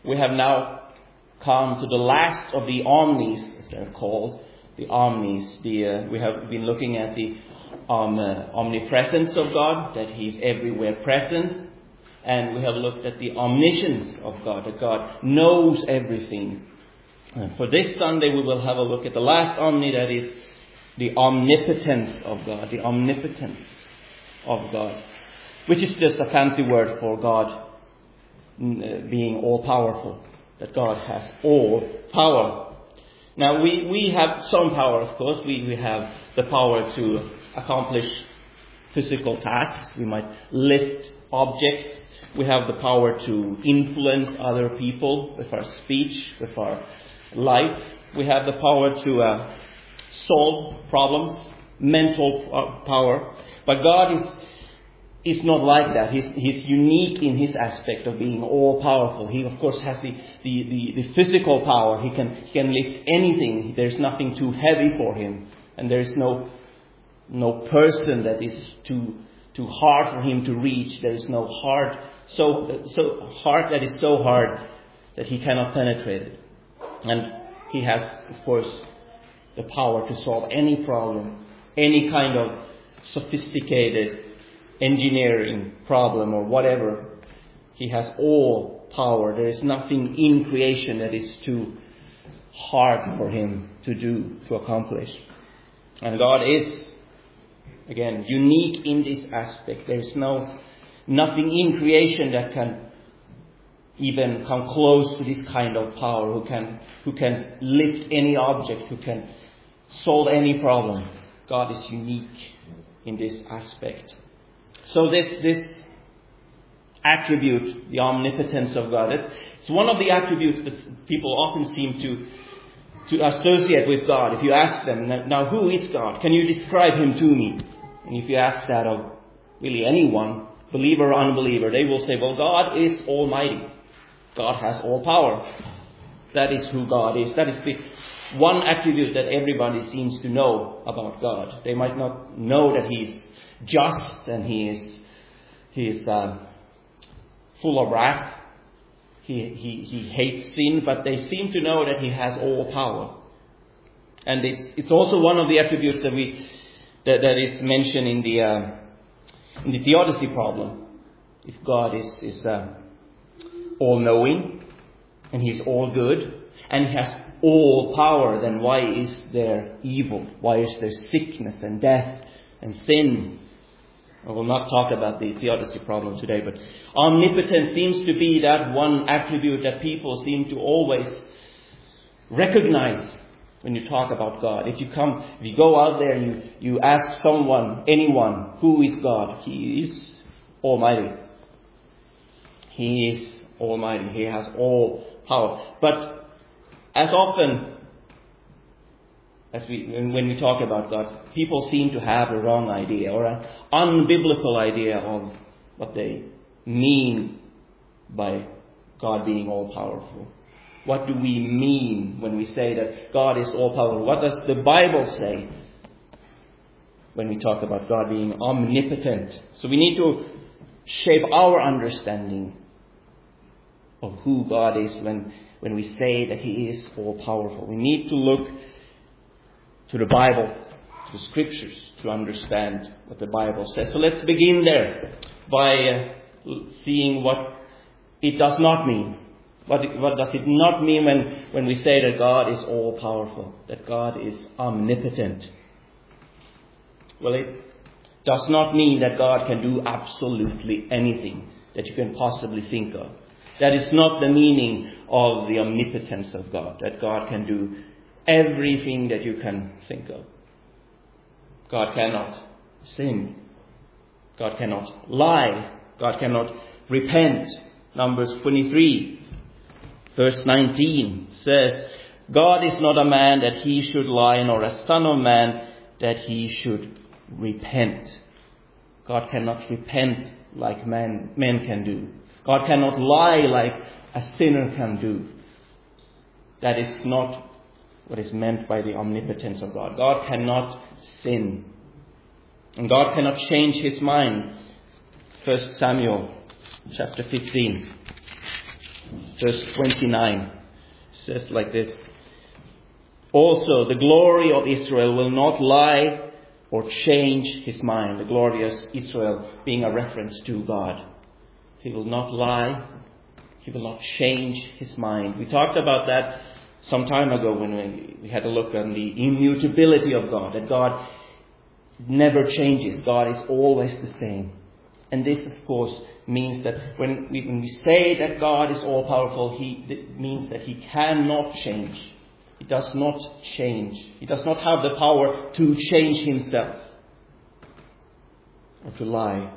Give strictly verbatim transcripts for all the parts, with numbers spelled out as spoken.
we have now come to the last of the omnis, as they're called, the omnis. The, uh, we have been looking at the um, uh, omnipresence of God, that He's everywhere present. And we have looked at the omniscience of God, that God knows everything. And for this Sunday we will have a look at the last omni, that is the omnipotence of God, the omnipotence of God, which is just a fancy word for God being all-powerful, that God has all power. Now we, we have some power, of course. We, we have the power to accomplish physical tasks. We might lift objects. We have the power to influence other people with our speech, with our life. We have the power to uh, solve problems, mental power. But God is is not like that. He's, he's unique in His aspect of being all-powerful. He, of course, has the, the, the, the physical power. He can, he can lift anything. There's nothing too heavy for Him. And there's no, no person that is too, too hard for Him to reach. There is no heart so, so heart that is so hard that He cannot penetrate it. And He has, of course, the power to solve any problem, any kind of sophisticated engineering problem or whatever. He has all power. There is nothing in creation that is too hard for Him to do, to accomplish. And God is, again, unique in this aspect. There is no nothing in creation that can even come close to this kind of power, who can who can lift any object, who can solve any problem. God is unique in this aspect. So this this attribute, the omnipotence of God, it's one of the attributes that people often seem to to associate with God. If you ask them, now who is God? Can you describe Him to me? And if you ask that of really anyone, believer or unbeliever, they will say, well, God is almighty. God has all power. That is who God is. That is the one attribute that everybody seems to know about God. They might not know that He's just and He is He is uh, full of wrath. He, he he hates sin, but they seem to know that He has all power. And it's it's also one of the attributes that we that, that is mentioned in the uh, in the theodicy problem. If God is is uh, all-knowing and He's all good and He has all power, then why is there evil? Why is there sickness and death and sin? I will not talk about the theodicy problem today, but omnipotence seems to be that one attribute that people seem to always recognize when you talk about God. If you come, if you go out there and you, you ask someone, anyone, who is God? He is almighty. He is almighty. He has all power. But as often as we, when we talk about God, people seem to have a wrong idea or an unbiblical idea of what they mean by God being all-powerful. What do we mean when we say that God is all-powerful? What does the Bible say when we talk about God being omnipotent? So we need to shape our understanding of who God is when, when we say that He is all-powerful. We need to look to the Bible, to the Scriptures, to understand what the Bible says. So let's begin there by uh, seeing what it does not mean. What, what does it not mean when, when we say that God is all-powerful, that God is omnipotent? Well, it does not mean that God can do absolutely anything that you can possibly think of. That is not the meaning of the omnipotence of God, that God can do everything that you can think of. God cannot sin. God cannot lie. God cannot repent. Numbers twenty-three, verse nineteen says, God is not a man that He should lie, nor a son of man that He should repent. God cannot repent like man, men can do. God cannot lie like a sinner can do. That is not what is meant by the omnipotence of God. God cannot sin. And God cannot change His mind. First Samuel chapter fifteen. verse twenty-nine. It says like this. Also, the glory of Israel will not lie or change his mind. The glory of Israel being a reference to God. He will not lie. He will not change his mind. We talked about that some time ago when we, we had a look on the immutability of God. That God never changes. God is always the same. And this, of course, means that when we, when we say that God is all-powerful, he, it means that he cannot change. He does not change. He does not have the power to change himself or to lie.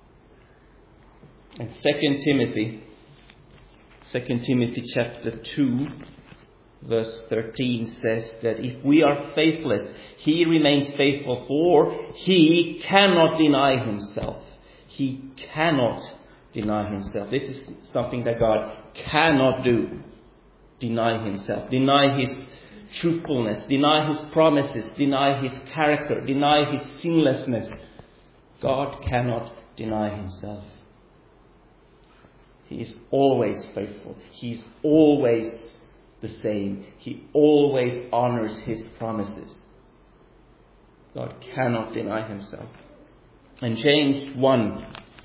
And Second Timothy, Second Timothy chapter two, verse thirteen says that if we are faithless, he remains faithful, for he cannot deny himself. He cannot deny himself. This is something that God cannot do. Deny himself, deny his truthfulness, deny his promises, deny his character, deny his sinlessness. God cannot deny himself. He is always faithful. He is always the same. He always honors his promises. God cannot deny himself. And James one,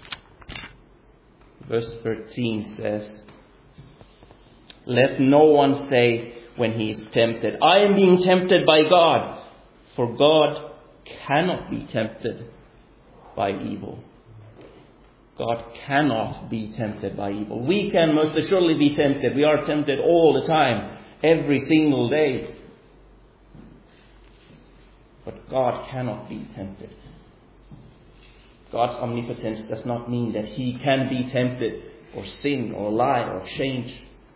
verse thirteen says, let no one say when he is tempted, I am being tempted by God. For God cannot be tempted by evil. God cannot be tempted by evil. We can most assuredly be tempted. We are tempted all the time, every single day. But God cannot be tempted. God's omnipotence does not mean that he can be tempted or sin or lie or change.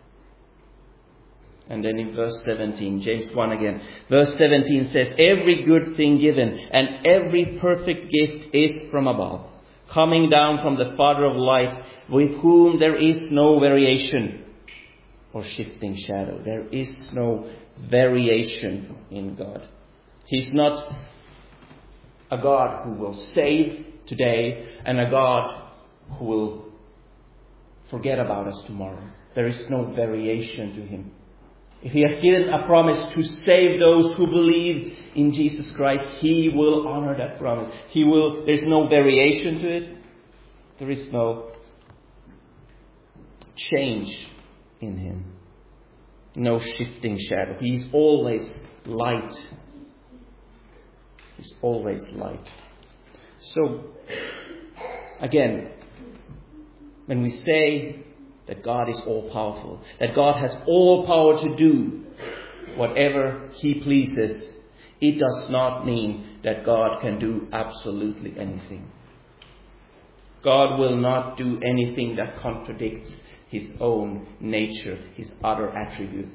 And then in verse seventeen, James one again. Verse seventeen says, every good thing given and every perfect gift is from above, coming down from the Father of lights, with whom there is no variation or shifting shadow. There is no variation in God. He's not a God who will save today and a God who will forget about us tomorrow. There is no variation to him. If he has given a promise to save those who believe in Jesus Christ, he will honor that promise. He will. There's no variation to it. There is no change in him. No shifting shadow. He's always light. He's always light. So, again, when we say that God is all-powerful, that God has all power to do whatever he pleases, it does not mean that God can do absolutely anything. God will not do anything that contradicts his own nature, his other attributes.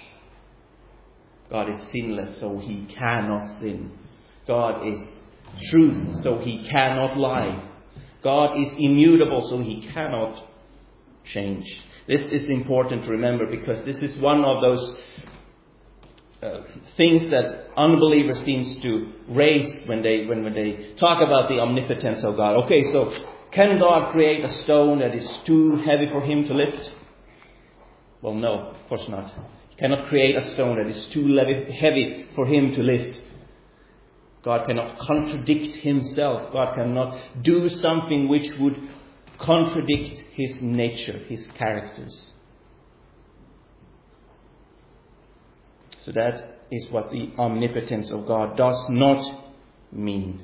God is sinless, so he cannot sin. God is truth, so he cannot lie. God is immutable, so he cannot change. This is important to remember, because this is one of those uh, things that unbelievers seems to raise when they when, when they talk about the omnipotence of God. Okay, so can God create a stone that is too heavy for him to lift? Well, no, of course not. He cannot create a stone that is too heavy for him to lift. God cannot contradict himself. God cannot do something which would contradict his nature, his characters. So that is what the omnipotence of God does not mean.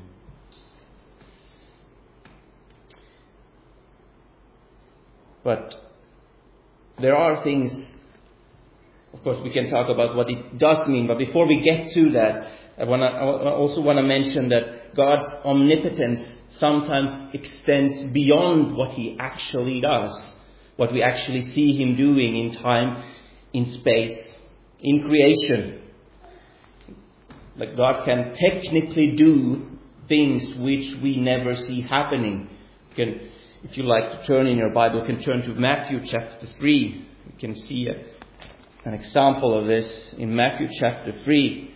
But there are things, of course, we can talk about what it does mean. But before we get to that, I, wanna, I also want to mention that God's omnipotence sometimes extends beyond what he actually does, what we actually see him doing in time, in space, in creation. Like God can technically do things which we never see happening. You can, if you like to turn in your Bible, you can turn to Matthew chapter three. You can see a, an example of this in Matthew chapter three.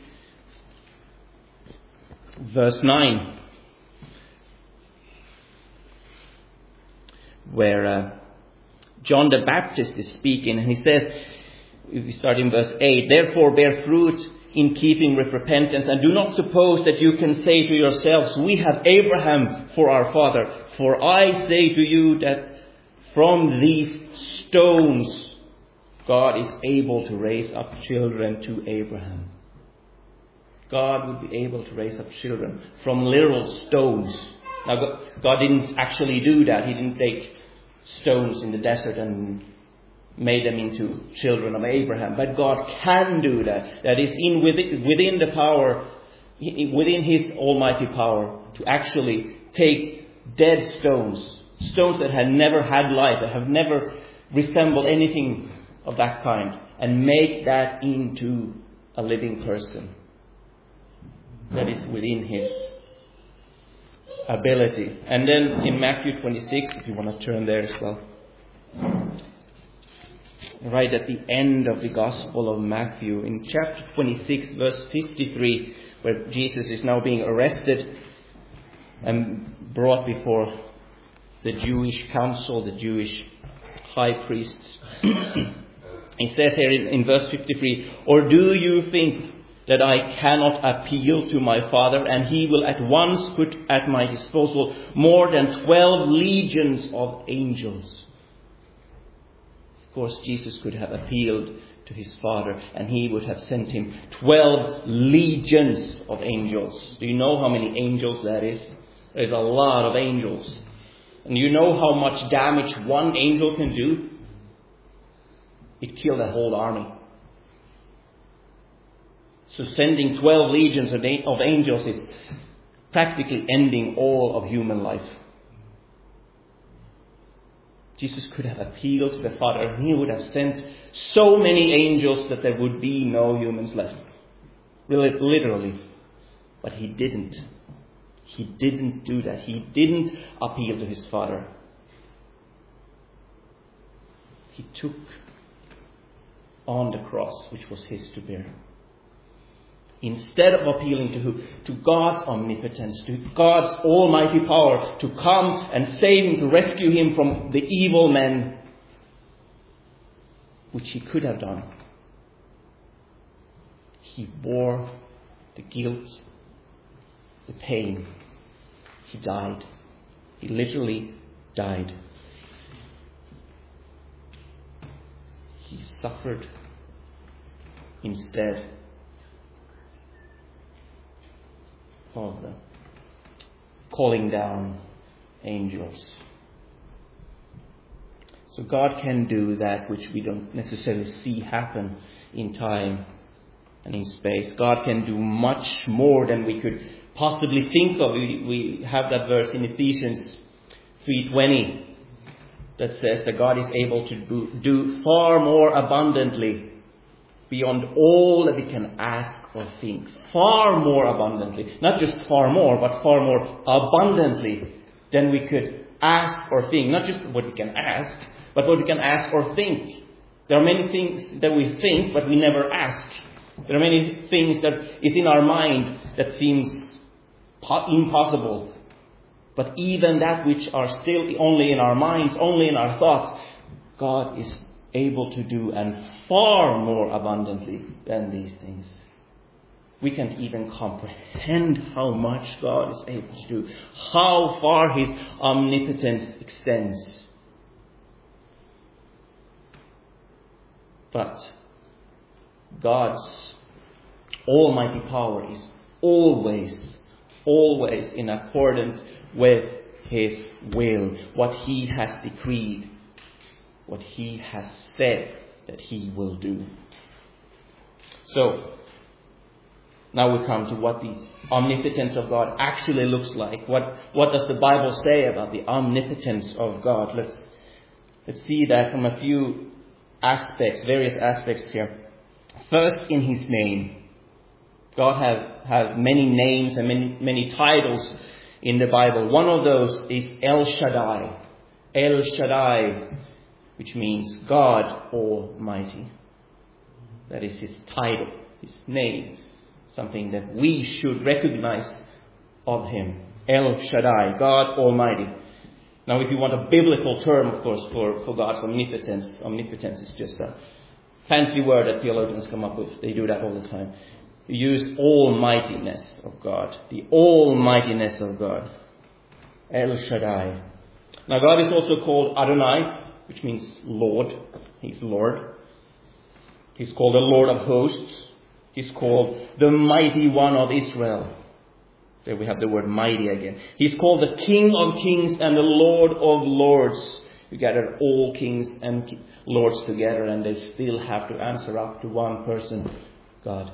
Verse nine, where uh, John the Baptist is speaking, and he says, if we start in verse eight, "Therefore bear fruit in keeping with repentance, and do not suppose that you can say to yourselves, 'We have Abraham for our father.' For I say to you that from these stones God is able to raise up children to Abraham." God would be able to raise up children from literal stones. Now, God didn't actually do that. He didn't take stones in the desert and made them into children of Abraham. But God can do that. That is in within, within the power, within His almighty power, to actually take dead stones, stones that had never had life, that have never resembled anything of that kind, and make that into a living person. That is within His ability. And then in Matthew twenty-six, if you want to turn there as well, right at the end of the Gospel of Matthew, in chapter twenty-six, verse fifty-three, where Jesus is now being arrested and brought before the Jewish council, the Jewish high priests. He says here in, in verse fifty-three, "Or do you think that I cannot appeal to my Father, and He will at once put at my disposal more than twelve legions of angels?" Of course, Jesus could have appealed to His Father, and He would have sent Him twelve legions of angels. Do you know how many angels that is? There's a lot of angels. And you know how much damage one angel can do? It killed a whole army. So sending twelve legions of angels is practically ending all of human life. Jesus could have appealed to the Father, and He would have sent so many angels that there would be no humans left. Really, literally. But He didn't. He didn't do that. He didn't appeal to His Father. He took on the cross, which was His to bear. Instead of appealing to who? To God's omnipotence, to God's almighty power to come and save Him, to rescue Him from the evil men, which He could have done. He bore the guilt, the pain. He died. He literally died. He suffered instead of the calling down angels. So God can do that which we don't necessarily see happen in time and in space. God can do much more than we could possibly think of. We, we have that verse in Ephesians three twenty that says that God is able to do, do far more abundantly beyond all that we can ask or think. Far more abundantly. Not just far more, but far more abundantly than we could ask or think. Not just what we can ask, but what we can ask or think. There are many things that we think, but we never ask. There are many things that is in our mind that seems impossible. But even that which are still only in our minds, only in our thoughts, God is able to do, and far more abundantly than these things. We can't even comprehend how much God is able to do, how far His omnipotence extends. But God's almighty power is always, always in accordance with His will, what He has decreed, what He has said that He will do. So, now we come to what the omnipotence of God actually looks like. What, what does the Bible say about the omnipotence of God? Let's, let's see that from a few aspects, various aspects here. First, in His name. God has, has many names and many, many titles in the Bible. One of those is El Shaddai. El Shaddai, which means God Almighty. That is His title, His name. Something that we should recognize of Him. El Shaddai, God Almighty. Now, if you want a biblical term, of course, for, for God's omnipotence, omnipotence is just a fancy word that theologians come up with. They do that all the time. You use almightiness of God. The almightiness of God. El Shaddai. Now, God is also called Adonai, which means Lord. He's Lord. He's called the Lord of hosts. He's called the Mighty One of Israel. There we have the word mighty again. He's called the King of Kings and the Lord of Lords. You gather all kings and lords together and they still have to answer up to one person, God.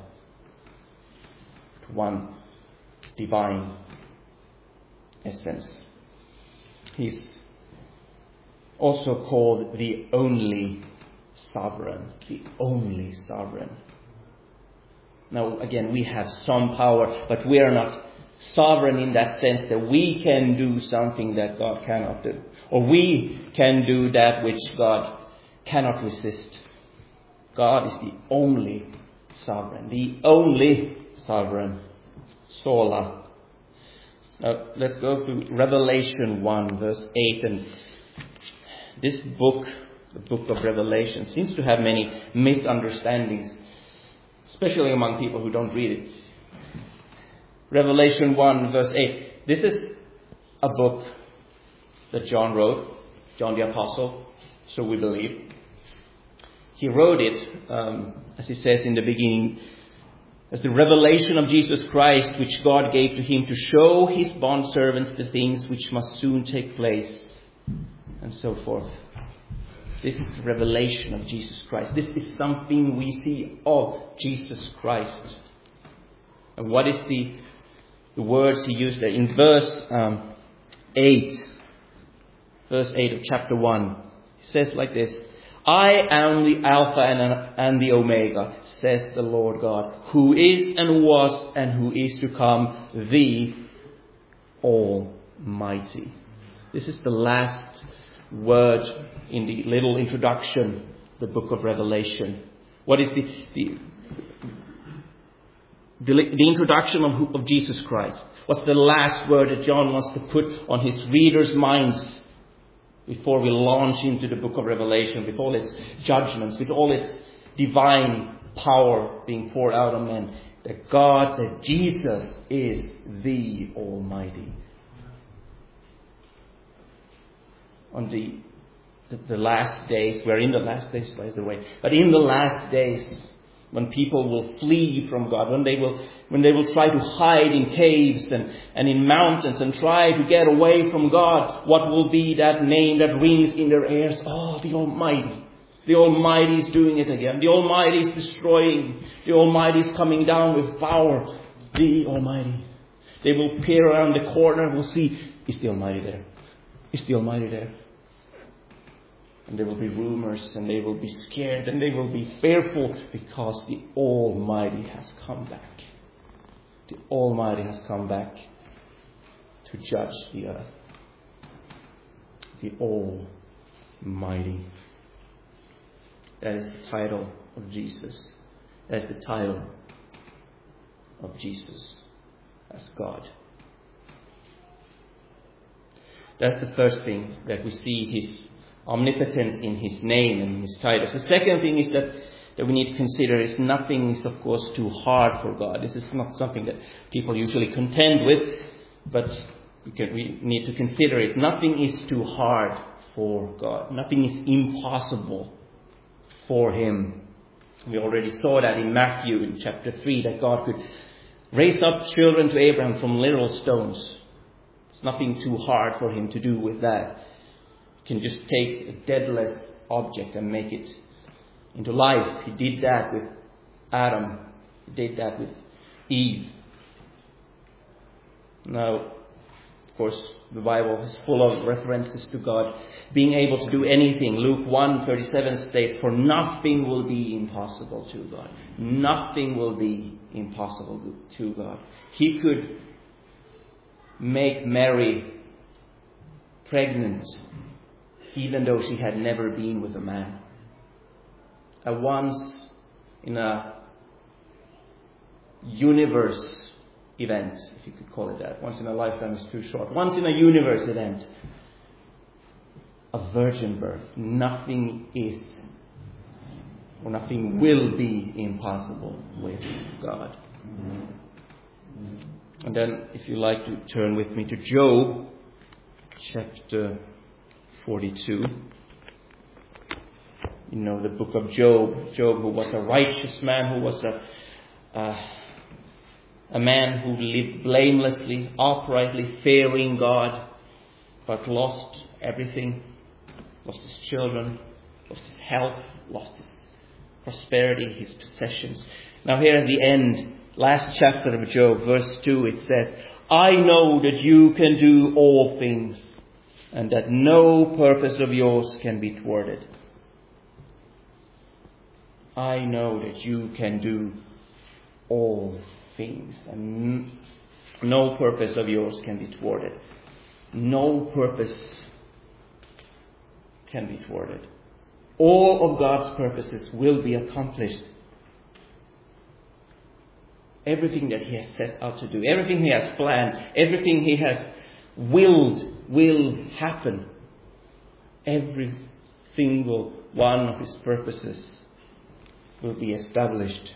To one divine essence. He's also called the only sovereign. The only sovereign. Now again, we have some power, but we are not sovereign in that sense that we can do something that God cannot do. Or we can do that which God cannot resist. God is the only sovereign. The only sovereign. Sola. Now let's go through Revelation one verse eight. And this book, the book of Revelation, seems to have many misunderstandings, especially among people who don't read it. Revelation one verse eight. This is a book that John wrote, John the Apostle, so we believe. He wrote it, um, as he says in the beginning, as the revelation of Jesus Christ, which God gave to him to show his bondservants the things which must soon take place, and so forth. This is the revelation of Jesus Christ. This is something we see of Jesus Christ. And what is the the words he used there? In verse um, eight, verse eight of chapter one, he says like this: I am the Alpha and, and the Omega, says the Lord God, who is and was and who is to come, the Almighty. This is the last word in the little introduction, the book of Revelation. What is the the, the, the introduction of, of Jesus Christ? What's the last word that John wants to put on his readers' minds before we launch into the book of Revelation, with all its judgments, with all its divine power being poured out on men? That God, that Jesus is the Almighty. On the, the, the last days, we're in the last days, by the way, but in the last days, when people will flee from God, when they will when they will try to hide in caves and, and in mountains and try to get away from God, what will be that name that rings in their ears? Oh, the Almighty. The Almighty is doing it again. The Almighty is destroying. The Almighty is coming down with power. The Almighty. They will peer around the corner and will see, is the Almighty there? Is the Almighty there? And there will be rumors, and they will be scared, and they will be fearful, because the Almighty has come back. The Almighty has come back to judge the earth. The Almighty. That is the title of Jesus. That is the title of Jesus as God. That's the first thing, that we see His omnipotence in His name and in His titles. The second thing is that, that we need to consider is nothing is, of course, too hard for God. This is not something that people usually contend with, but we, can, we need to consider it. Nothing is too hard for God. Nothing is impossible for Him. We already saw that in Matthew in chapter three, that God could raise up children to Abraham from little stones. There's nothing too hard for Him to do with that. Can just take a deadless object and make it into life. He did that with Adam. He did that with Eve. Now, of course, the Bible is full of references to God being able to do anything. Luke one thirty-seven states, for nothing will be impossible to God. Nothing will be impossible to God. He could make Mary pregnant even though she had never been with a man. A once in a universe event, if you could call it that. Once in a lifetime is too short. Once in a universe event. a virgin birth. Nothing is or nothing will be impossible with God. And then, if you like to turn with me to Job, chapter forty-two. You know the book of Job. Job, who was a righteous man, who was a uh, a man who lived blamelessly, uprightly, fearing God, but lost everything. Lost his children, lost his health, lost his prosperity, his possessions. Now here at the end, last chapter of Job, verse two, it says, I know that you can do all things, and that no purpose of yours can be thwarted. I know that you can do all things, and no purpose of yours can be thwarted. No purpose can be thwarted. All of God's purposes will be accomplished. Everything that He has set out to do, everything He has planned, everything He has willed will happen. Every single one of His purposes will be established.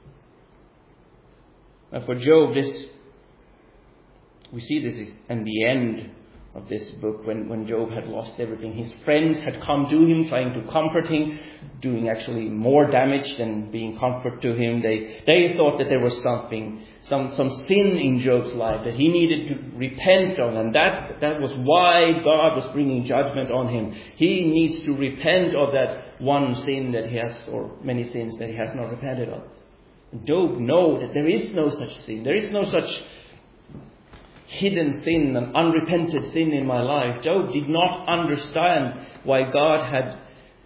Now for Job, this we see this in the end of this book, when, when Job had lost everything. His friends had come to him, trying to comfort him, doing actually more damage than being comfort to him. They they thought that there was something, some, some sin in Job's life that he needed to repent of, and that, that was why God was bringing judgment on him. He needs to repent of that one sin that he has, or many sins that he has not repented of. Job knows that there is no such sin. There is no such hidden sin and unrepented sin in my life. Job did not understand why God had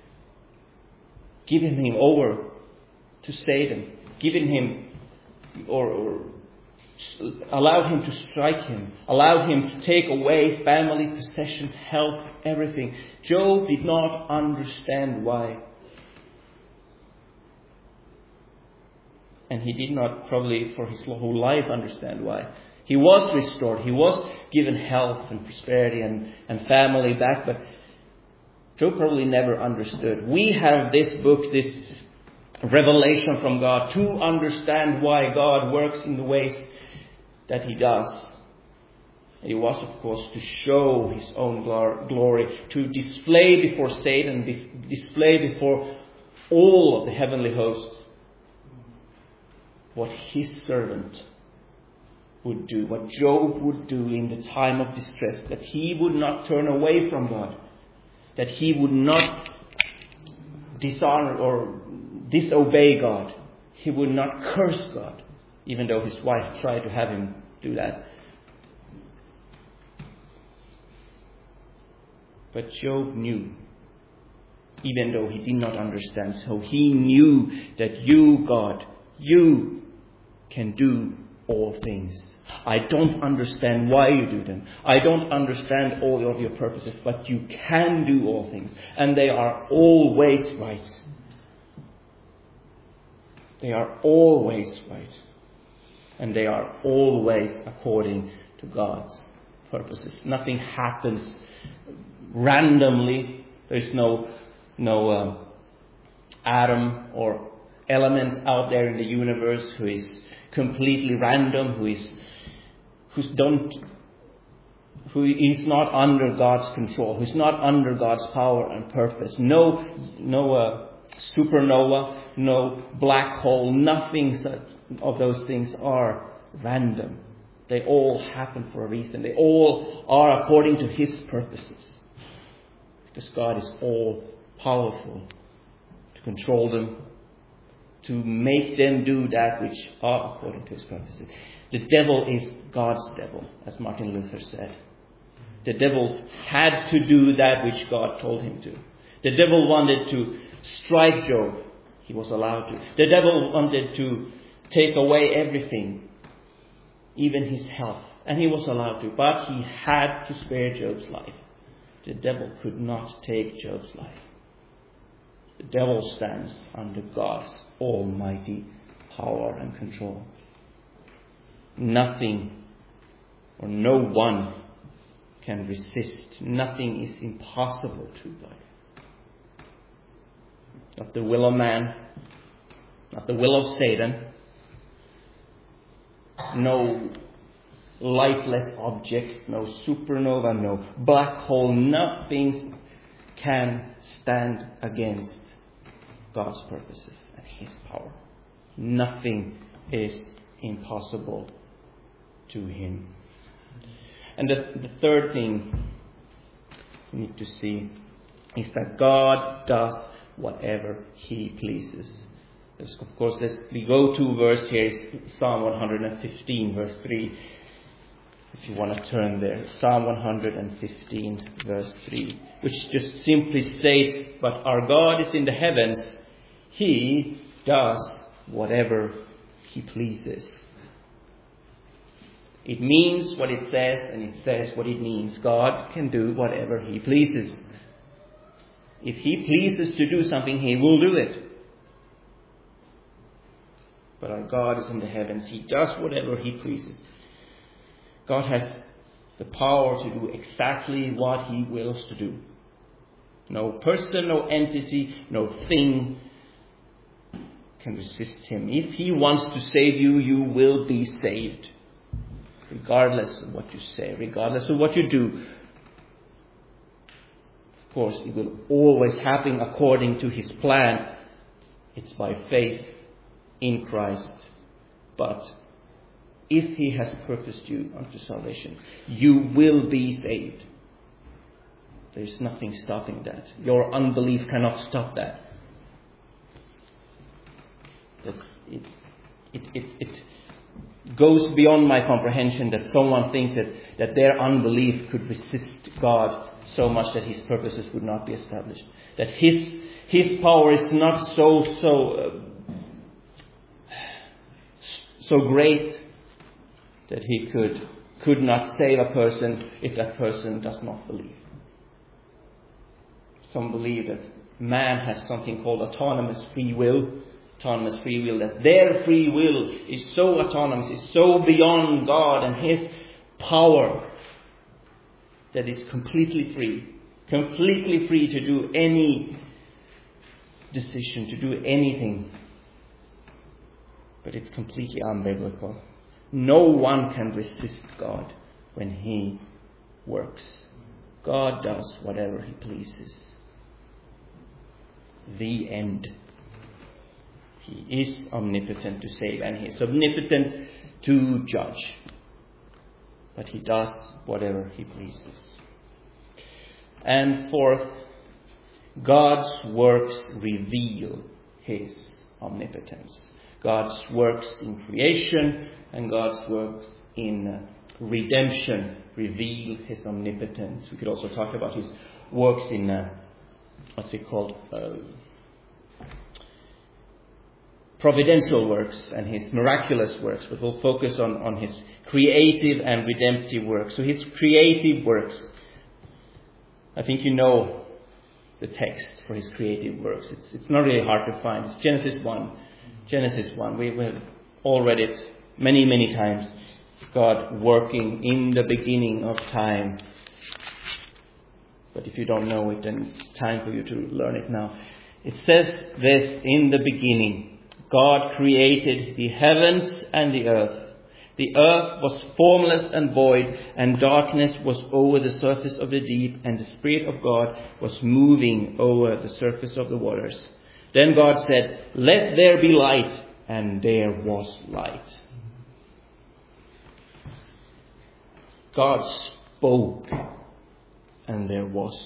given him over to Satan, given him or, or allowed him to strike him, allowed him to take away family, possessions, health, everything. Job did not understand why. And he did not probably for his whole life understand why. He was restored. He was given health and prosperity and, and family back. But Job probably never understood. We have this book, this revelation from God, to understand why God works in the ways that He does. It was, of course, to show His own glory, to display before Satan, be, display before all of the heavenly hosts what His servant would do, what Job would do in the time of distress, that he would not turn away from God, that he would not dishonor or disobey God, he would not curse God, even though his wife tried to have him do that. But Job knew, even though he did not understand, so he knew that you, God, you can do all things. I don't understand why you do them. I don't understand all of your purposes, but you can do all things. And they are always right. They are always right. And they are always according to God's purposes. Nothing happens randomly. There is no, no uh, atom or element out there in the universe who is completely random, who is who's don't who is not under God's control, who's not under God's power and purpose. No no uh, supernova, no black hole, nothing of those things are random. They all happen for a reason. They all are according to His purposes. Because God is all powerful to control them, to make them do that which are according to His purposes. The devil is God's devil, as Martin Luther said. The devil had to do that which God told him to. The devil wanted to strike Job. He was allowed to. The devil wanted to take away everything, even his health. And he was allowed to. But he had to spare Job's life. The devil could not take Job's life. The devil stands under God's almighty power and control. Nothing or no one can resist. Nothing is impossible to God. Not the will of man, not the will of Satan, no lightless object, no supernova, no black hole. Nothing can stand against God's purposes and His power. Nothing is impossible to Him. And the, the third thing we need to see is that God does whatever He pleases. There's, of course, there's, we go to verse here, is Psalm one fifteen, verse three. If you want to turn there, Psalm one fifteen, verse three, which just simply states, "But our God is in the heavens; He does whatever He pleases." It means what it says, and it says what it means. God can do whatever He pleases. If He pleases to do something, He will do it. But our God is in the heavens. He does whatever He pleases. God has the power to do exactly what He wills to do. No person, no entity, no thing can resist Him. If He wants to save you, you will be saved. Regardless of what you say, regardless of what you do. Of course, it will always happen according to His plan. It's by faith in Christ. But if He has purposed you unto salvation, you will be saved. There is nothing stopping that. Your unbelief cannot stop that. That's, it, it, it, it goes beyond my comprehension that someone thinks that, that their unbelief could resist God so much that His purposes would not be established. That His His power is not so so uh, so great that He could could not save a person if that person does not believe. Some believe that man has something called autonomous free will. Autonomous free will, that their free will is so autonomous, is so beyond God and His power that it's completely free. Completely free to do any decision, to do anything. But it's completely unbiblical. No one can resist God when He works. God does whatever He pleases. The end. He is omnipotent to save, and He is omnipotent to judge. But He does whatever He pleases. And fourth, God's works reveal His omnipotence. God's works in creation and God's works in redemption reveal His omnipotence. We could also talk about His works in, uh, what's it called? Uh, providential works and His miraculous works, but we'll focus on, on His creative and redemptive works. So His creative works, I think you know the text for His creative works. It's, it's not really hard to find. It's Genesis one. Genesis one. We, we've all read it many, many times. God working in the beginning of time. But if you don't know it, then it's time for you to learn it now. It says this: in the beginning, God created the heavens and the earth. The earth was formless and void, and darkness was over the surface of the deep, and the Spirit of God was moving over the surface of the waters. Then God said, "Let there be light," and there was light. God spoke, and there was.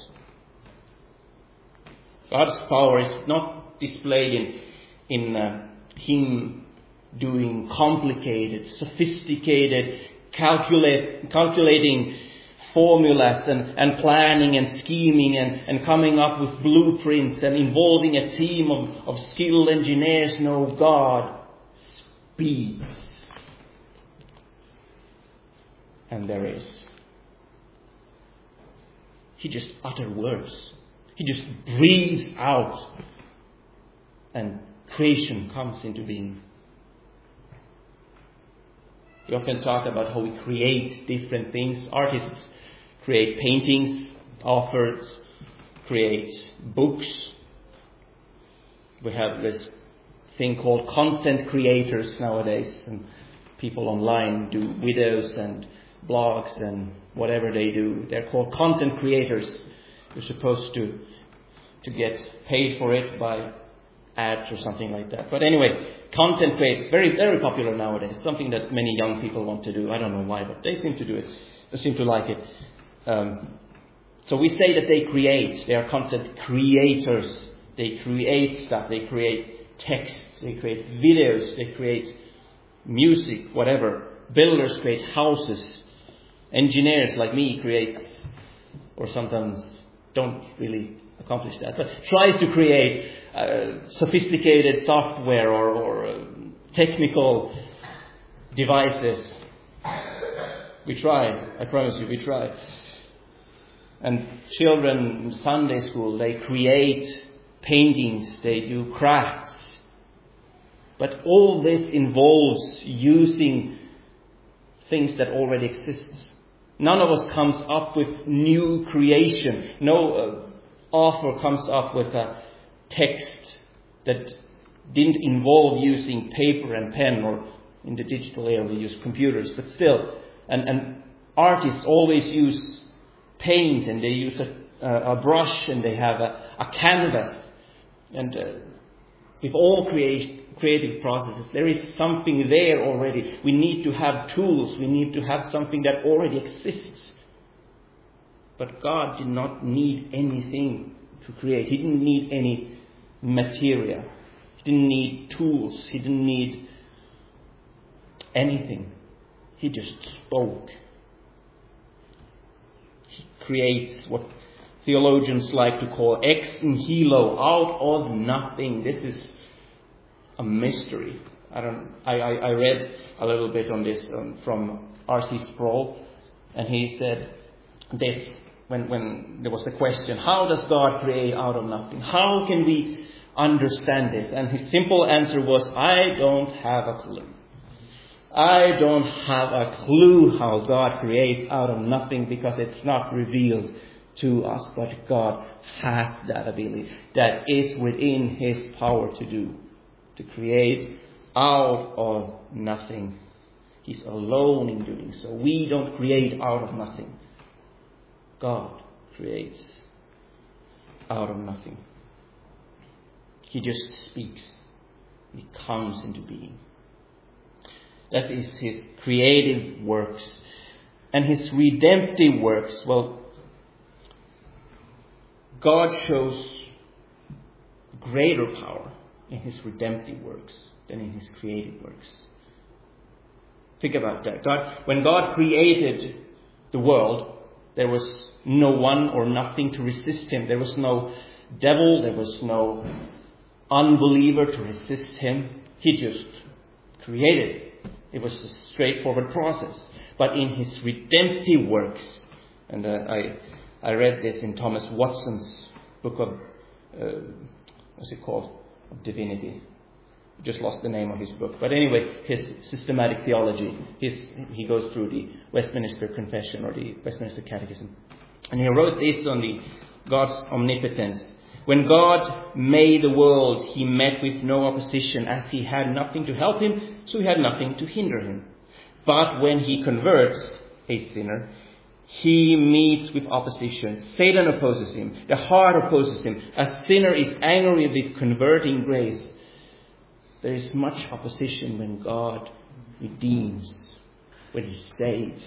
God's power is not displayed in, in uh, Him doing complicated, sophisticated, calculate, calculating formulas and, and planning and scheming and, and coming up with blueprints and involving a team of, of skilled engineers. No, God speaks. And there is. He just utters words. He just breathes out. And creation comes into being. We often talk about how we create different things. Artists create paintings, authors create books. We have this thing called content creators nowadays, and people online do videos and blogs and whatever they do. They're called content creators. You're supposed to to get paid for it by ads or something like that. But anyway, content creators, very, very popular nowadays. Something that many young people want to do. I don't know why, but they seem to do it. They seem to like it. Um, so we say that they create. They are content creators. They create stuff. They create texts. They create videos. They create music, whatever. Builders create houses. Engineers like me create, or sometimes don't really accomplish that, but tries to create uh, sophisticated software or, or uh, technical devices. We try. I promise you, we try. And children in Sunday school, they create paintings, they do crafts. But all this involves using things that already exist. None of us comes up with new creation. No uh, author comes up with a text that didn't involve using paper and pen, or in the digital era we use computers, but still. And, and artists always use paint, and they use a, a, a brush, and they have a, a canvas. And uh, with all create, creative processes, there is something there already. We need to have tools. We need to have something that already exists. But God did not need anything to create. He didn't need any material. He didn't need tools. He didn't need anything. He just spoke. He creates what theologians like to call ex nihilo, out of nothing. This is a mystery. I don't. I, I, I read a little bit on this um, from R C Sproul, and he said this when when there was the question: how does God create out of nothing? How can we understand this? And his simple answer was, I don't have a clue. I don't have a clue how God creates out of nothing, because it's not revealed to us. But God has that ability. That is within His power to do. To create out of nothing. He's alone in doing so. We don't create out of nothing. God creates out of nothing. He just speaks. He comes into being. That is His creative works. And His redemptive works, well, God shows greater power in His redemptive works than in His creative works. Think about that. God, when God created the world, there was no one or nothing to resist Him. There was no devil, there was no unbeliever to resist Him. He just created. It was a straightforward process. But in His redemptive works, and uh, I I read this in Thomas Watson's book of, uh, what's it called? Of Divinity. Just lost the name of his book. But anyway, his systematic theology. His, he goes through the Westminster Confession or the Westminster Catechism. And he wrote this on the God's omnipotence. When God made the world, He met with no opposition, as He had nothing to help Him, so He had nothing to hinder Him. But when He converts a sinner, He meets with opposition. Satan opposes Him. The heart opposes Him. A sinner is angry with converting grace. There is much opposition when God redeems, when He saves.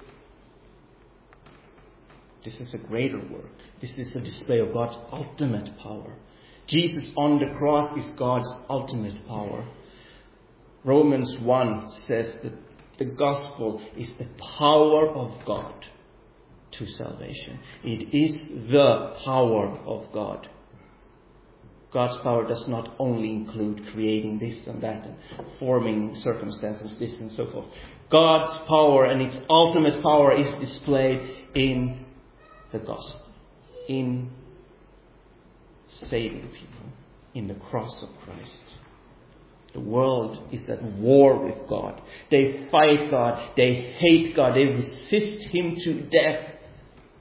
This is a greater work. This is a display of God's ultimate power. Jesus on the cross is God's ultimate power. Romans one says that the gospel is the power of God to salvation. It is the power of God. God's power does not only include creating this and that and forming circumstances, this and so forth. God's power and its ultimate power is displayed in the gospel, in saving people, in the cross of Christ. The world is at war with God. They fight God. They hate God. They resist Him to death.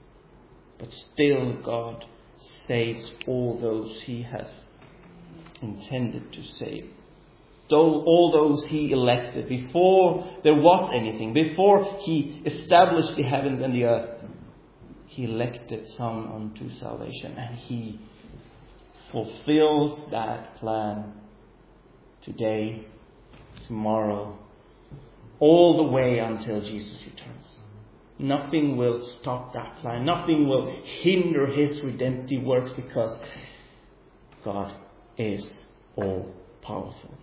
But still God saves all those He has intended to save. Though all those He elected before there was anything, before He established the heavens and the earth, He elected some unto salvation, and He fulfills that plan today, tomorrow, all the way until Jesus returns. Nothing will stop that plan. Nothing will hinder His redemptive works, because God is all powerful.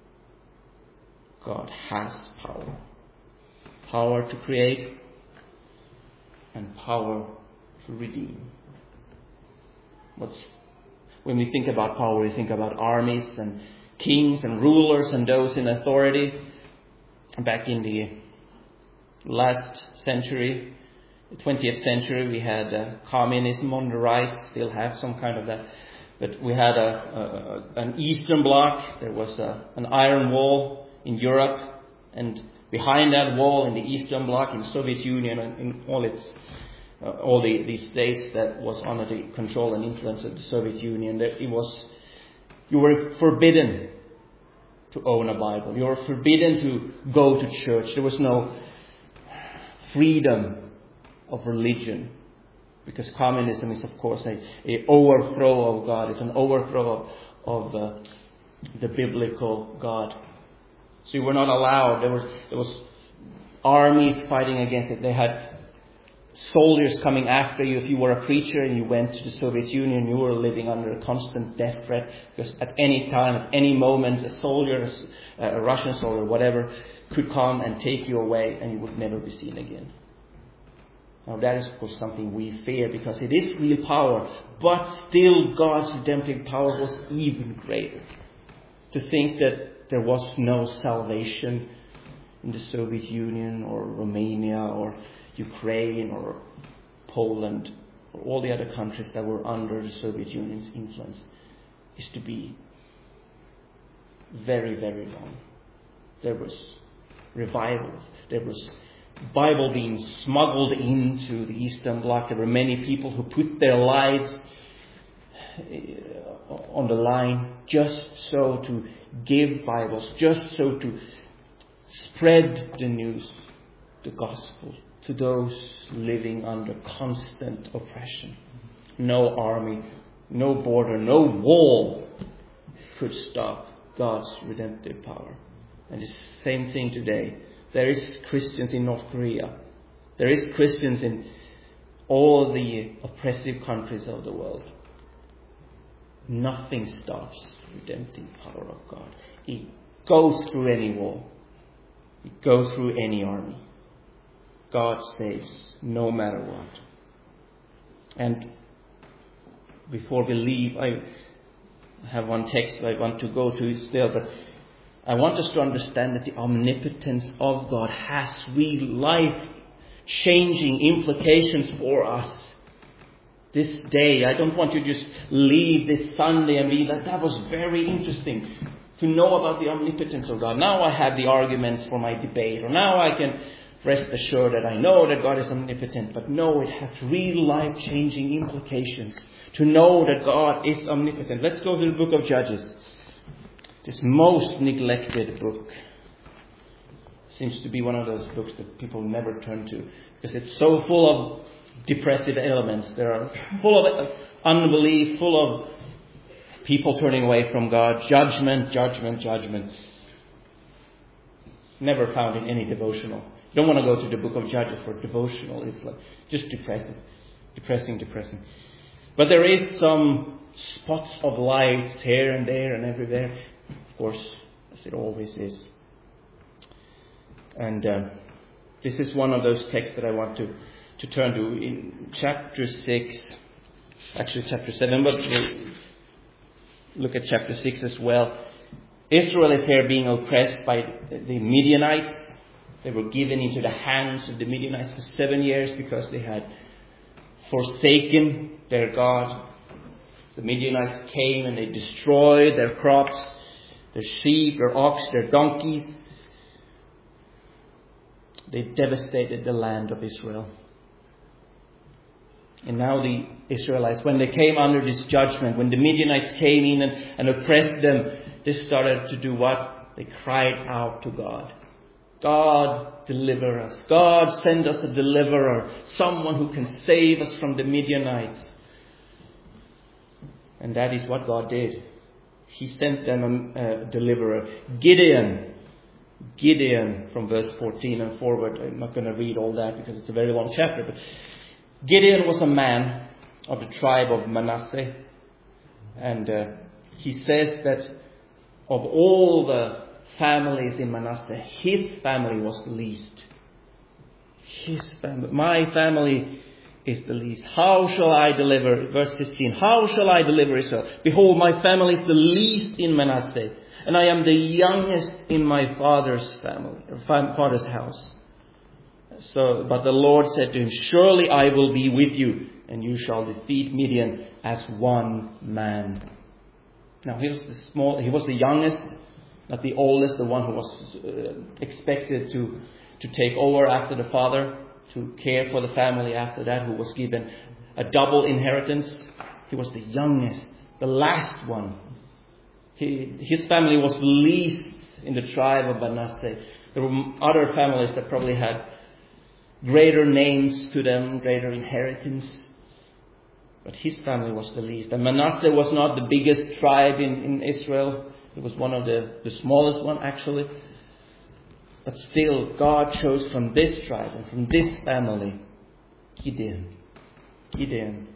God has power. Power to create and power to redeem. What's, when we think about power, we think about armies and kings and rulers and those in authority. Back in the last century, the twentieth century, we had uh, communism on the rise, still have some kind of that. But we had a, a, an Eastern Bloc. There was a, an iron wall in Europe, and behind that wall in the Eastern Bloc, in Soviet Union, and in all its uh, all the, the states that was under the control and influence of the Soviet Union, that it was you were forbidden to own a Bible. You were forbidden to go to church. There was no freedom of religion, because communism is, of course, a, a overthrow of God. It's an overthrow of, of uh, the biblical God. So you were not allowed. There was there was armies fighting against it. They had soldiers coming after you. If you were a preacher and you went to the Soviet Union, you were living under a constant death threat, because at any time, at any moment, a soldier, a Russian soldier, whatever, could come and take you away, and you would never be seen again. Now that is, of course, something we fear, because it is real power, but still God's redemptive power was even greater. To think that there was no salvation in the Soviet Union or Romania or Ukraine or Poland or all the other countries that were under the Soviet Union's influence is to be very, very wrong. There was revival. There was Bible being smuggled into the Eastern Bloc. There were many people who put their lives on the line just so to give Bibles, just so to spread the news, the gospel, to those living under constant oppression. No army, no border, no wall could stop God's redemptive power. And it's the same thing today. There is Christians in North Korea. There is Christians in all the oppressive countries of the world. Nothing stops the redemptive power of God. It goes through any wall. It goes through any army. God saves no matter what. And before we leave, I have one text I want to go to still, but I want us to understand that the omnipotence of God has real life-changing implications for us. This day, I don't want you to just leave this Sunday and be like, that was very interesting to know about the omnipotence of God. Now I have the arguments for my debate, or now I can rest assured that I know that God is omnipotent. But no, it has real life-changing implications to know that God is omnipotent. Let's go to the book of Judges. This most neglected book. Seems to be one of those books that people never turn to, because it's so full of depressive elements. There are full of unbelief, full of people turning away from God, judgment, judgment, judgment. Never found in any devotional. You don't want to go to the book of Judges for devotional. It's like just depressing, depressing, depressing. But there is some spots of light here and there and everywhere. Of course, as it always is. And uh, this is one of those texts that I want to, to turn to in chapter six, actually chapter seven, but we'll look at chapter six as well. Israel is here being oppressed by the Midianites. They were given into the hands of the Midianites for seven years because they had forsaken their God. The Midianites came and they destroyed their crops, their sheep, their ox, their donkeys. They devastated the land of Israel. And now the Israelites, when they came under this judgment, when the Midianites came in and, and oppressed them, they started to do what? They cried out to God. God, deliver us. God, send us a deliverer. Someone who can save us from the Midianites. And that is what God did. He sent them a, a deliverer. Gideon. Gideon, from verse fourteen and forward. I'm not going to read all that because it's a very long chapter. But Gideon was a man of the tribe of Manasseh. And uh, he says that of all the families in Manasseh, his family was the least. His family, my family is the least. How shall I deliver, verse fifteen, how shall I deliver Israel? Behold, my family is the least in Manasseh, and I am the youngest in my father's family, or father's house. So, but the Lord said to him, surely I will be with you, and you shall defeat Midian as one man. Now he was the small, he was the youngest, not the oldest, the one who was uh, expected to, to take over after the father, to care for the family after that, who was given a double inheritance. He was the youngest, the last one. He, his family was the least in the tribe of Manasseh. There were other families that probably had greater names to them, greater inheritance. But his family was the least. And Manasseh was not the biggest tribe in, in Israel. It was one of the, the smallest one, actually. But still, God chose from this tribe and from this family, Gideon. Gideon.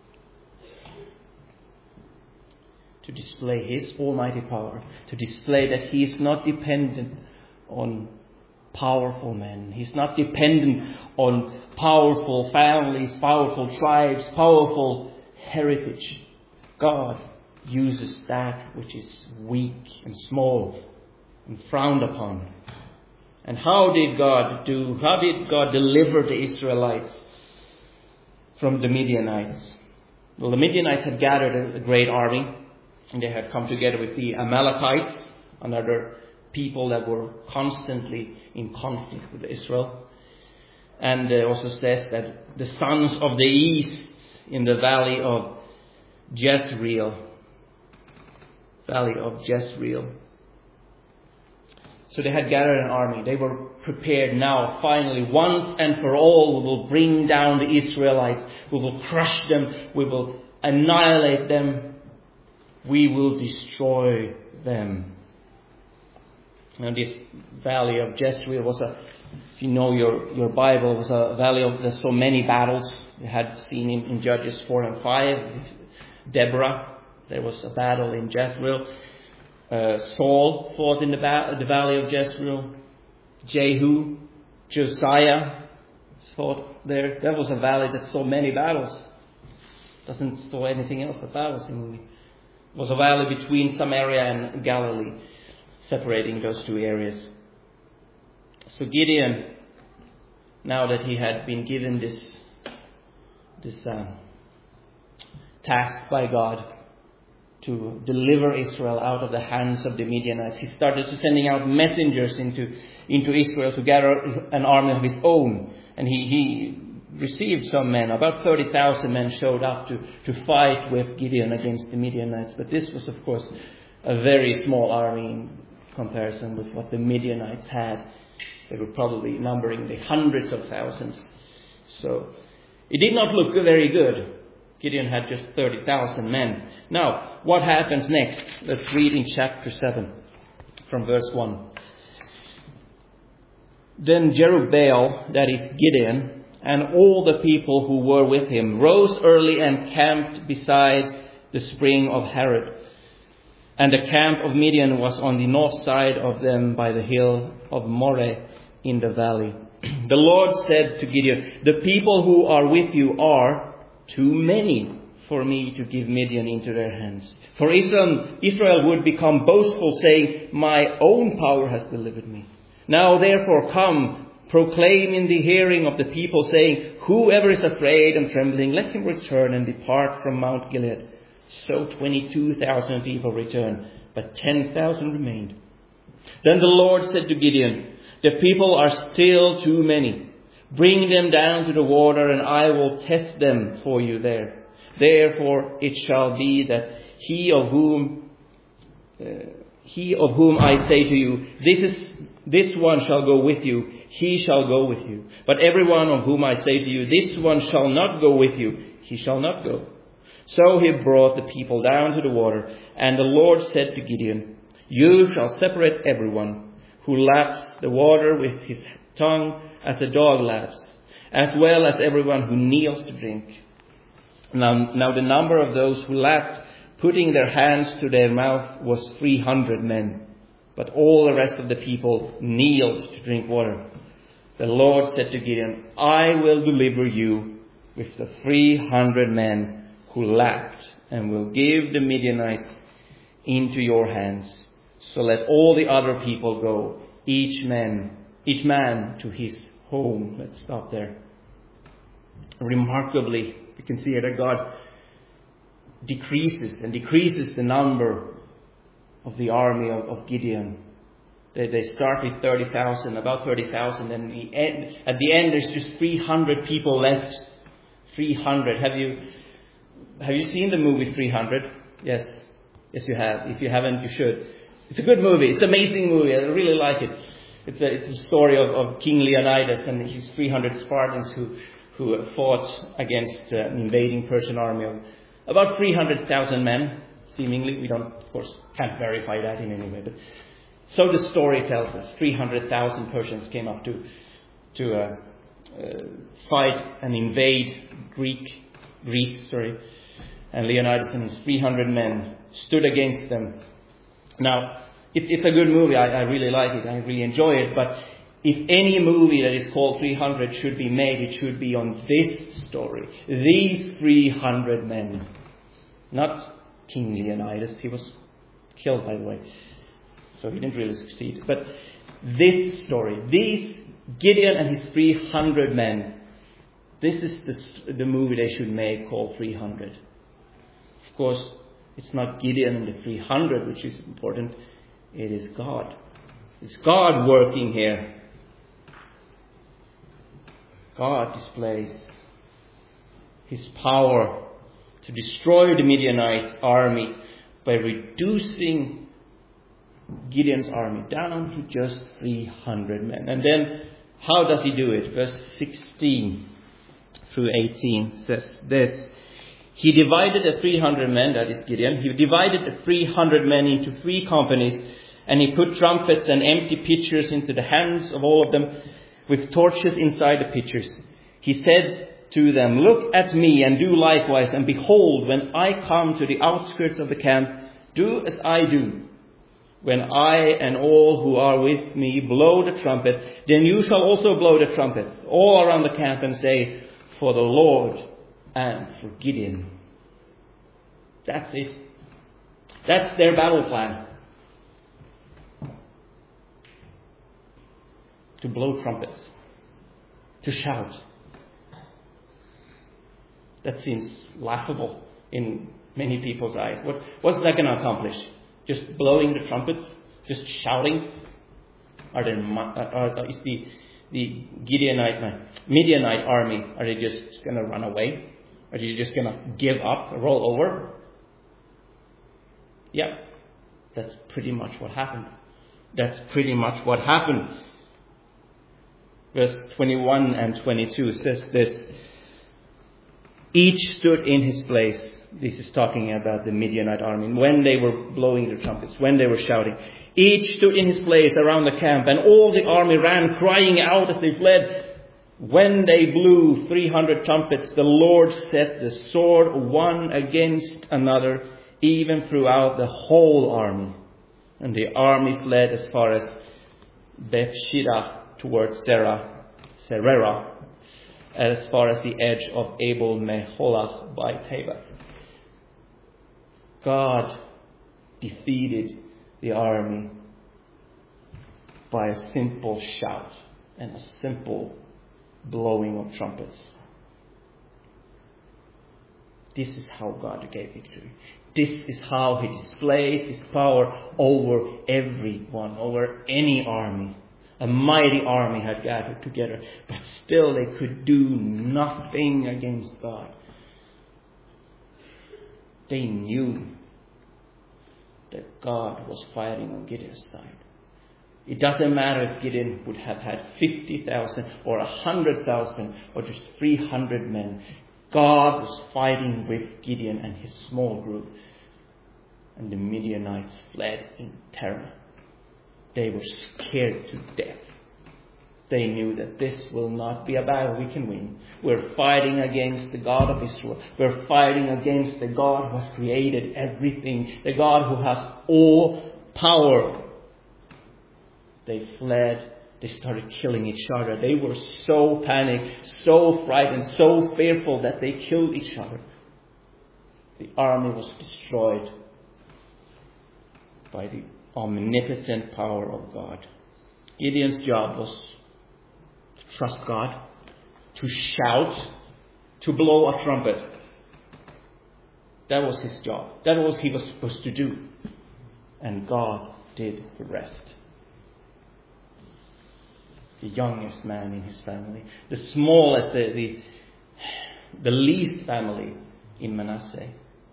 To display his almighty power. To display that he is not dependent on powerful men. He's not dependent on powerful families, powerful tribes, powerful heritage. God uses that which is weak and small and frowned upon. And how did God do, how did God deliver the Israelites from the Midianites? Well, the Midianites had gathered a great army, and they had come together with the Amalekites, another people that were constantly in conflict with Israel. And it also says that the sons of the east in the valley of Jezreel, valley of Jezreel. So they had gathered an army. They were prepared now, finally, once and for all, we will bring down the Israelites. We will crush them. We will annihilate them. We will destroy them. And this valley of Jezreel was a, if you know your, your Bible, was a valley of, there's so many battles. You had seen in, in Judges four and five. Deborah, there was a battle in Jezreel. Uh, Saul fought in the, ba- the valley of Jezreel. Jehu, Josiah fought there. That was a valley that saw many battles. Doesn't saw anything else but battles. It was a valley between Samaria and Galilee, separating those two areas. So Gideon, now that he had been given this this uh, task by God to deliver Israel out of the hands of the Midianites, he started to sending out messengers into into Israel to gather an army of his own. And he, he received some men. About thirty thousand men showed up to, to fight with Gideon against the Midianites. But this was, of course, a very small army in comparison with what the Midianites had. They were probably numbering the hundreds of thousands. So it did not look very good. Gideon had just thirty thousand men. Now, what happens next? Let's read in chapter seven from verse one. Then Jerubbaal, that is Gideon, and all the people who were with him rose early and camped beside the spring of Harod. And the camp of Midian was on the north side of them by the hill of Moreh in the valley. The Lord said to Gideon, the people who are with you are too many for me to give Midian into their hands. For Israel, Israel would become boastful, saying, my own power has delivered me. Now therefore come, proclaim in the hearing of the people, saying, whoever is afraid and trembling, let him return and depart from Mount Gilead. So twenty-two thousand people returned, but ten thousand remained. Then the Lord said to Gideon, the people are still too many. Bring them down to the water, and I will test them for you there. Therefore it shall be that he of whom uh, he of whom I say to you, this is this one shall go with you, he shall go with you. But everyone of whom I say to you, this one shall not go with you, he shall not go. So he brought the people down to the water, and the Lord said to Gideon, you shall separate everyone who laps the water with his tongue as a dog laps, as well as everyone who kneels to drink. Now, now the number of those who lapped, putting their hands to their mouth, was three hundred men. But all the rest of the people kneeled to drink water. The Lord said to Gideon, I will deliver you with the three hundred men who lapped, and will give the Midianites into your hands. So let all the other people go, each man, each man to his home. Let's stop there. Remarkably, you can see that God decreases and decreases the number of the army of, of Gideon. They, they start with thirty thousand, about thirty thousand, and the end, at the end there's just three hundred people left. three hundred. Have you have you seen the movie three hundred? Yes. Yes, you have. If you haven't, you should. It's a good movie. It's an amazing movie. I really like it. It's a, it's a story of, of King Leonidas and his three hundred Spartans who, who fought against uh, an invading Persian army of about three hundred thousand men, seemingly. We don't, of course, can't verify that in any way. But so the story tells us. three hundred thousand Persians came up to, to uh, uh, fight and invade Greek, Greece, sorry. And Leonidas and his three hundred men stood against them. Now, it, it's a good movie. I, I really like it. I really enjoy it. But if any movie that is called three hundred should be made, it should be on this story. These three hundred men. Not King Leonidas. He was killed, by the way. So he didn't really succeed. But this story, these Gideon and his three hundred men, this is the, the movie they should make called three hundred. Of course, it's not Gideon and the three hundred which is important. It is God. It's God working here. God displays his power to destroy the Midianite army by reducing Gideon's army down to just three hundred men. And then, how does he do it? Verse sixteen through eighteen says this. He divided the three hundred men, that is Gideon, he divided the three hundred men into three companies, and he put trumpets and empty pitchers into the hands of all of them, with torches inside the pitchers. He said to them, look at me and do likewise, and behold, when I come to the outskirts of the camp, do as I do. When I and all who are with me blow the trumpet, then you shall also blow the trumpets all around the camp and say, for the Lord and for Gideon. That's it. That's their battle plan. To blow trumpets. To shout. That seems laughable in many people's eyes. What, what's that going to accomplish? Just blowing the trumpets? Just shouting? Are there, are, is the, the Gideonite, Midianite army, are they just going to run away? Are you just going to give up, roll over? Yeah, that's pretty much what happened. That's pretty much what happened. Verse twenty-one and twenty-two says this. Each stood in his place. This is talking about the Midianite army. When they were blowing their trumpets, when they were shouting. Each stood in his place around the camp, and all the army ran, crying out as they fled. When they blew three hundred trumpets, the Lord set the sword one against another, even throughout the whole army. And the army fled as far as Bethsheba towards Serah, Serera, as far as the edge of Abel Meholah by Tabor. God defeated the army by a simple shout and a simple blowing of trumpets. This is how God gave victory. This is how he displays his power over everyone, over any army. A mighty army had gathered together, but still they could do nothing against God. They knew that God was fighting on Gideon's side. It doesn't matter if Gideon would have had fifty thousand or one hundred thousand or just three hundred men. God was fighting with Gideon and his small group. And the Midianites fled in terror. They were scared to death. They knew that this will not be a battle we can win. We're fighting against the God of Israel. We're fighting against the God who has created everything. The God who has all power. They fled. They started killing each other. They were so panicked, so frightened, so fearful that they killed each other. The army was destroyed by the omnipotent power of God. Gideon's job was to trust God, to shout, to blow a trumpet. That was his job. That was what he was supposed to do. And God did the rest. The youngest man in his family, the smallest, the, the, the least family in Manasseh,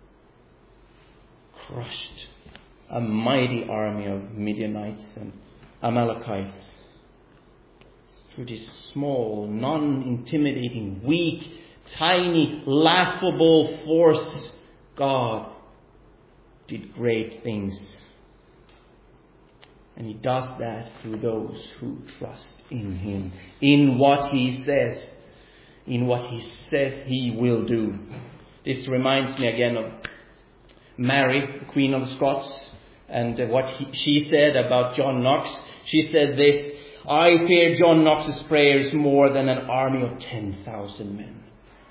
crushed a mighty army of Midianites and Amalekites. Through this small, non-intimidating, weak, tiny, laughable force, God did great things. And He does that through those who trust in Him, in what He says, in what He says He will do. This reminds me again of Mary, Queen of Scots, and what he, she said about John Knox. She said this: I fear John Knox's prayers more than an army of ten thousand men.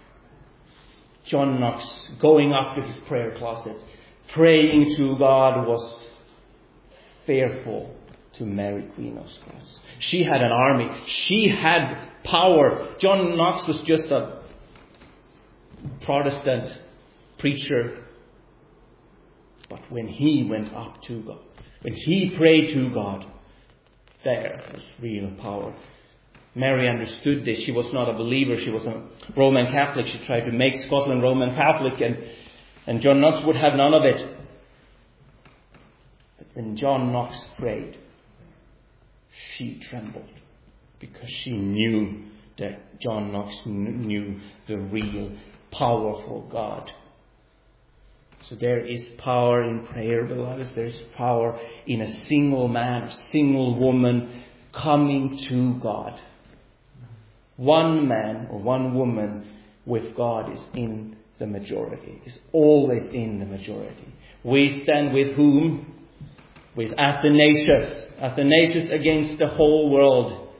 John Knox, going up to his prayer closet, praying to God, was fearful to Mary, Queen of Scots. She had an army. She had power. John Knox was just a Protestant preacher. But when he went up to God, when he prayed to God, there was real power. Mary understood this. She was not a believer. She was a Roman Catholic. She tried to make Scotland Roman Catholic, and, and John Knox would have none of it. But when John Knox prayed, she trembled, because she knew that John Knox knew the real, powerful God. So there is power in prayer, beloveds. There is power in a single man, a single woman coming to God. One man or one woman with God is in the majority, is always in the majority. We stand with whom? With Athanasius. Athanasius against the whole world.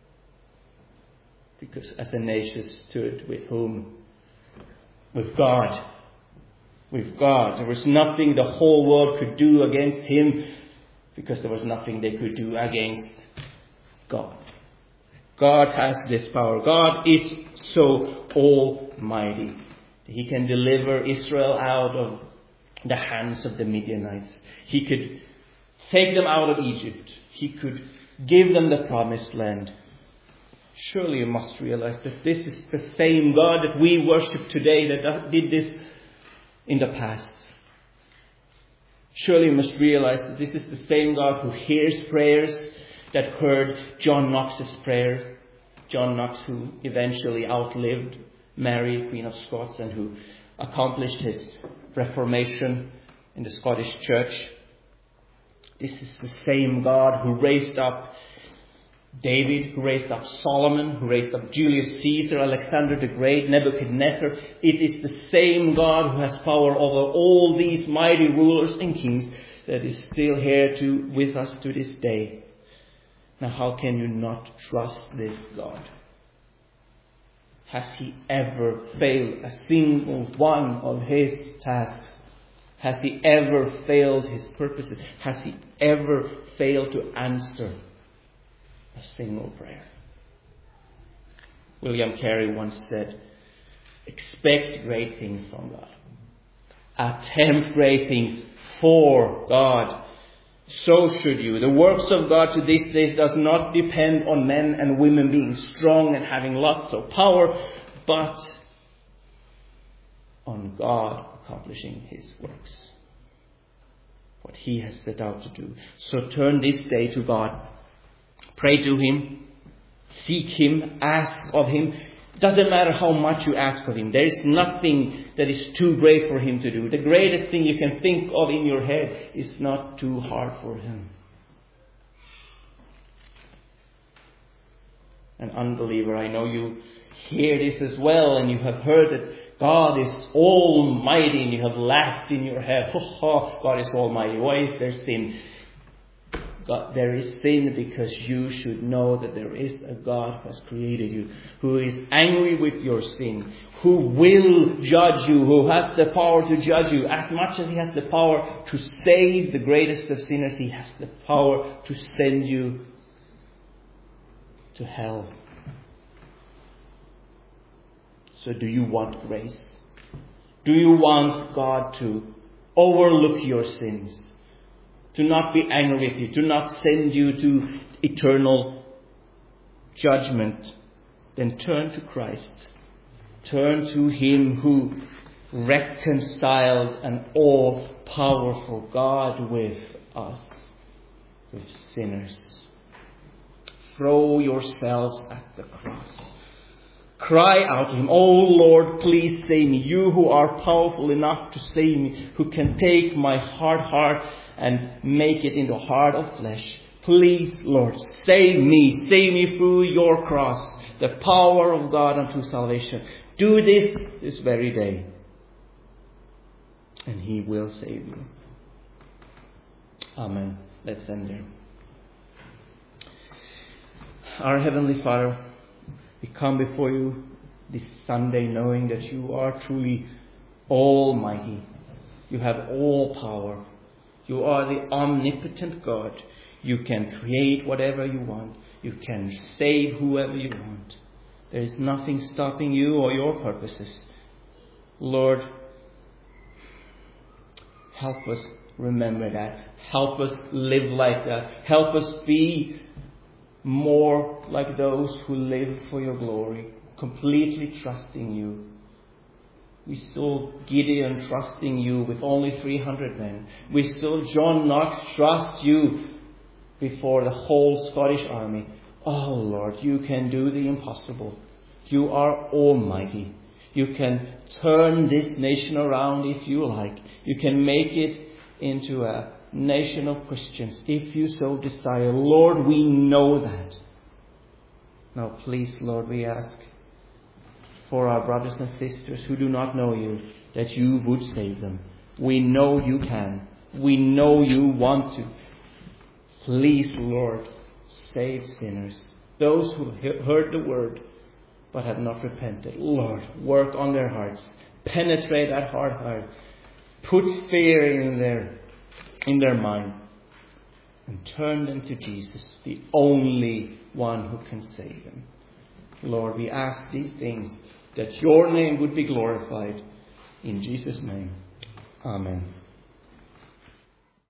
Because Athanasius stood with whom? With God. With God. There was nothing the whole world could do against him, because there was nothing they could do against God. God has this power. God is so almighty. He can deliver Israel out of the hands of the Midianites. He could take them out of Egypt. He could give them the promised land. Surely you must realize that this is the same God that we worship today that did this in the past. Surely you must realize that this is the same God who hears prayers, that heard John Knox's prayer. John Knox, who eventually outlived Mary, Queen of Scots, and who accomplished his Reformation in the Scottish Church. This is the same God who raised up David, who raised up Solomon, who raised up Julius Caesar, Alexander the Great, Nebuchadnezzar. It is the same God who has power over all these mighty rulers and kings that is still here to with us to this day. Now, how can you not trust this God? Has He ever failed a single one of His tasks? Has He ever failed His purposes? Has He ever failed to answer a single prayer? William Carey once said, expect great things from God. Attempt great things for God. So should you. The works of God to this day does not depend on men and women being strong and having lots of power, but on God accomplishing His works. What He has set out to do. So turn this day to God. Pray to Him. Seek Him. Ask of Him. Doesn't matter how much you ask of Him. There is nothing that is too great for Him to do. The greatest thing you can think of in your head is not too hard for Him. An unbeliever, I know you hear this as well, and you have heard that God is almighty, and you have laughed in your head. Oh, God is almighty. Why is there sin? God, there is sin because you should know that there is a God who has created you, who is angry with your sin, who will judge you, who has the power to judge you. As much as He has the power to save the greatest of sinners, He has the power to send you to hell. So do you want grace? Do you want God to overlook your sins? To not be angry with you, to not send you to eternal judgment? Then turn to Christ. Turn to Him who reconciled an all-powerful God with us, with sinners. Throw yourselves at the cross. Cry out to Him, "Oh Lord, please save me. You who are powerful enough to save me, who can take my hard heart and make it into a heart of flesh. Please, Lord, save me. Save me through your cross, the power of God unto salvation. Do this this very day, and He will save you." Amen. Let's end there. Our Heavenly Father, we come before you this Sunday knowing that you are truly almighty. You have all power. You are the omnipotent God. You can create whatever you want. You can save whoever you want. There is nothing stopping you or your purposes. Lord, help us remember that. Help us live like that. Help us be more like those who live for your glory, completely trusting you. We saw Gideon trusting you with only three hundred men. We saw John Knox trust you before the whole Scottish army. Oh Lord, you can do the impossible. You are almighty. You can turn this nation around if you like. You can make it into a nation of Christians if you so desire. Lord, we know that. Now please, Lord, we ask for our brothers and sisters who do not know you, that you would save them. We know you can. We know you want to. Please, Lord, save sinners. Those who heard the word but have not repented. Lord, work on their hearts. Penetrate that hard heart. Put fear in their in their mind, and turn them to Jesus, the only one who can save them. Lord, we ask these things that your name would be glorified. In Jesus' name, amen.